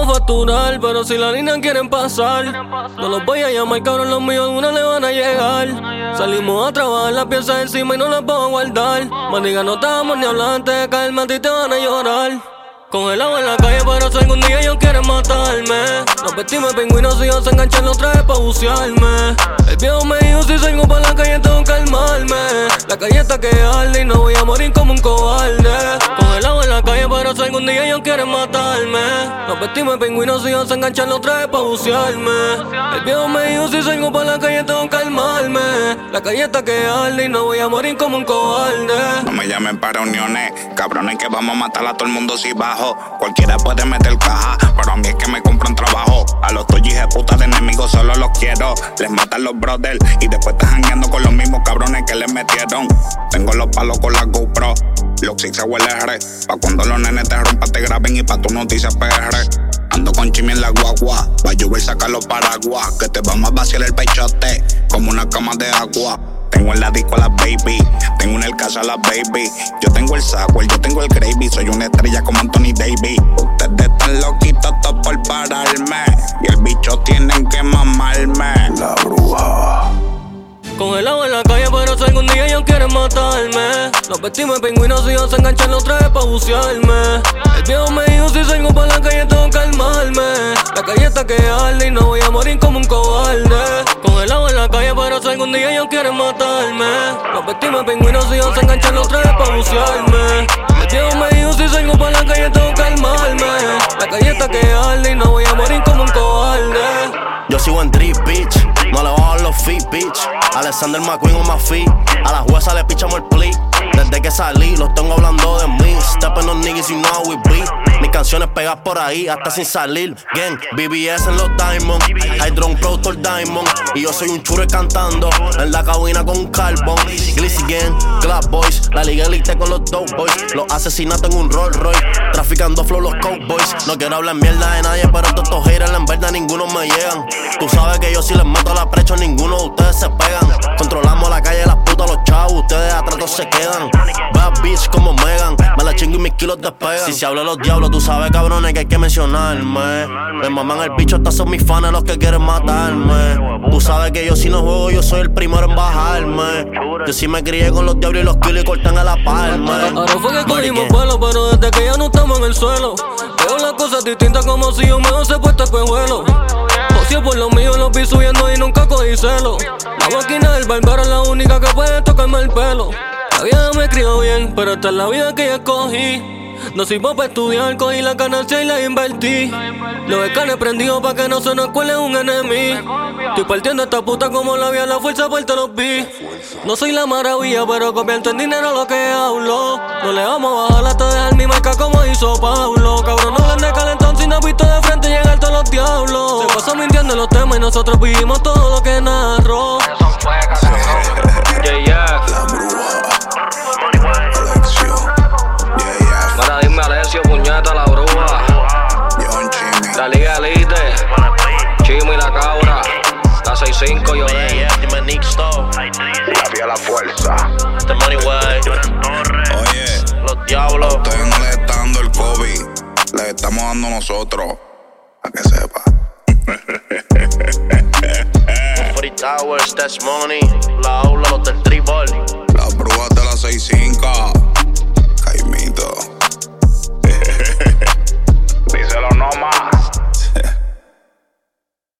facturar, pero si la línea quieren pasar, no los voy a llamar, cabrón, los míos alguna le van a llegar. Salimos a trabajar la pieza encima y no las puedo guardar. Maniga, no estábamos ni hablando antes de caerme, a ti te van a llorar. Congelado en la calle, pero si algún día ellos quieren matarme, nos vestimos de pingüinos y ellos se enganchan los trajes pa' bucearme. El viejo me dijo, si salgo pa' la calle tengo que calmarme. La calle está que arde y no voy a morir como un cobarde. Congelado en la calle, pero si algún día ellos quieren matarme, nos vestimos de pingüinos y ellos se enganchan los trajes pa' bucearme. El viejo me dijo, si salgo pa' la calle tengo que calmarme. La calle está que arde y no voy a morir como un cobarde. No me llamen para reuniones, cabrones, que vamos a matar a todo el mundo si bajo. Cualquiera puede meter caja, pero a mí es que me compran trabajo. A los toyis de puta de enemigos solo los quiero. Les matan los brothers y después estás jangueando con los mismos cabrones que les metieron. Tengo los palos con la GoPro, los six se huele R. Pa' cuando los nenes te rompan te graben y pa' tu noticia PR. Ando con Chimi en la guagua, va a llover sacar los paraguas, que te vamos a vaciar el pechote como una cama de agua. Tengo en la disco a las baby, tengo en el caso a las baby. Yo tengo el Saguel, yo tengo el gravy, soy una estrella como Anthony Davis. Ustedes están loquitos todos por pararme, y el bicho tienen que mamarme. La bruja. Congelado en la calle, pero si algún día ellos quieren matarme, nos vestimos de pingüinos y ellos se enganchan los trajes pa' bucearme. El viejo me dijo, si salgo pa' la calle tengo que calmarme. La calle está que arde y no voy a morir como un cobarde. Congelado en la calle, pero si algún día ellos quieren matarme, nos vestimos de pingüinos y ellos se enganchan los trajes pa' bucearme. El viejo me dijo, si salgo pa' la calle tengo que calmarme. La calle está que arde y no voy a morir como un cobarde. Yo sigo en drip, bitch, no le bajo los feet, bitch. Alexander McQueen o más feet, a la jueza le pichamos el plea. Desde que salí, los tengo hablando de mí. Steppin' on niggas, you know how we be. Mis canciones pegas por ahí, hasta sin salir. Gang, BBS en los Diamond, Hydron Productor Diamond. Y yo soy un chure cantando en la cabina con un carbón. Glizzy Gang, Club Boys, la liga elite con los Dope Boys. Los asesinatos en un Rolls Royce, traficando flow los Cowboys. No quiero hablar mierda de nadie, pero todos estos haters en verdad ninguno me llegan. Tú sabes que yo si les meto la precho, ninguno de ustedes se pegan. Controlamos la calle, las putas, los chavos, ustedes atrás todos se quedan. Bad bitch como Megan, me la chingo y mis kilos despegan. Si se habla de los diablos, tú sabes cabrones que hay que mencionarme. Me maman el bicho, hasta son mis fans los que quieren matarme. Tú sabes que yo si no juego, yo soy el primero en bajarme. Yo sí me crié con los diablos y los kilos y cortan a la palma. Ahora fue que cogimos vuelo, pero desde que ya no estamos en el suelo, veo las cosas distintas como si yo me hubiese puesto espejuelo. José por lo mío los vi subiendo y nunca cogí celo. La máquina del barbero es la única que puede tocarme el pelo. La vida me crió bien, pero esta es la vida que yo escogí. No sirvo para estudiar, cogí la ganancia y la invertí. Los escanes prendidos pa' que no se nos cuele un enemigo. Estoy partiendo esta puta como la vía, la fuerza por te los vi. No soy la maravilla, pero convierto en dinero lo que hablo. No le vamos a bajar hasta dejar mi marca como hizo Pablo. Cabrón, no hablan de calentón si no has visto de frente llegar todos los diablos. Se pasan mintiendo en los temas y nosotros vivimos todo lo que narro. La bruja. Alexion. Para dime Alessio, puñeta, la bruja. John Chimi. La liga elite, Chimi la cabra. La 6'5", yo Dime Nick Stone, La vía la fuerza. The Money Way, Oye, los diablos. a ustedes no les está dando el COVID, les estamos dando nosotros, para que sepa. 40 Towers, That's Money, la aula, los del tribal. Las brujas de la 6'5".